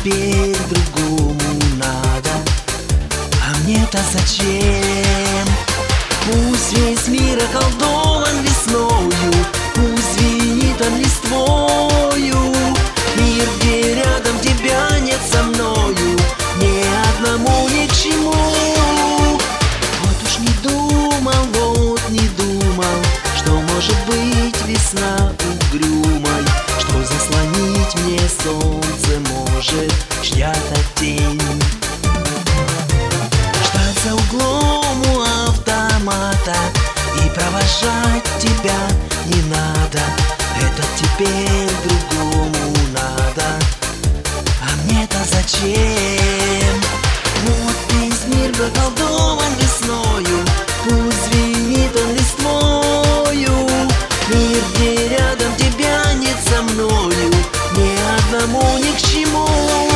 теперь другому надо, а мне-то зачем? Пусть весь мир околдован весною, пусть звенит он листвою. Мир, где рядом тебя нет со мною, ни одному ни к чему. Вот уж не думал, вот не думал, что может быть весна угрюмой, что заслонить мне солнце может чья-то тень. Ждать за углом у автомата и провожать тебя не надо, это теперь другому надо, а мне-то зачем? Вот весь мир заколдован весною, пусть звенит он листвою. Мир, где рядом тебя нет со мною, ни одному ни к чему.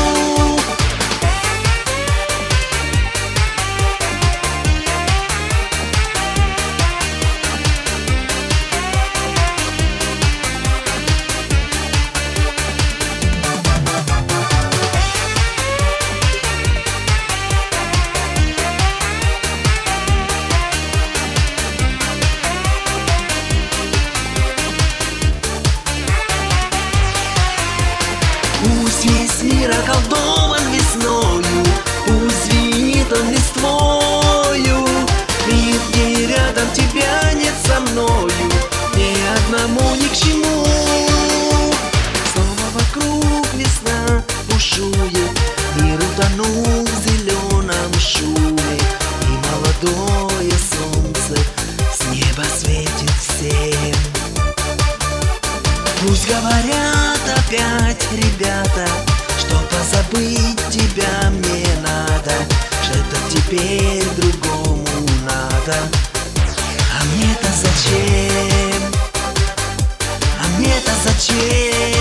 Пусть весь мир околдован весною, пусть звенит он листвою. Мир, где рядом тебя нет со мною, ни одному ни к чему. Снова вокруг весна бушует, мир утонул в зеленом шуме, и молодое солнце с неба светит всем. Пусть говорят опять ребята, что позабыть тебя мне надо, что это теперь другому надо, а мне-то зачем? А мне-то зачем?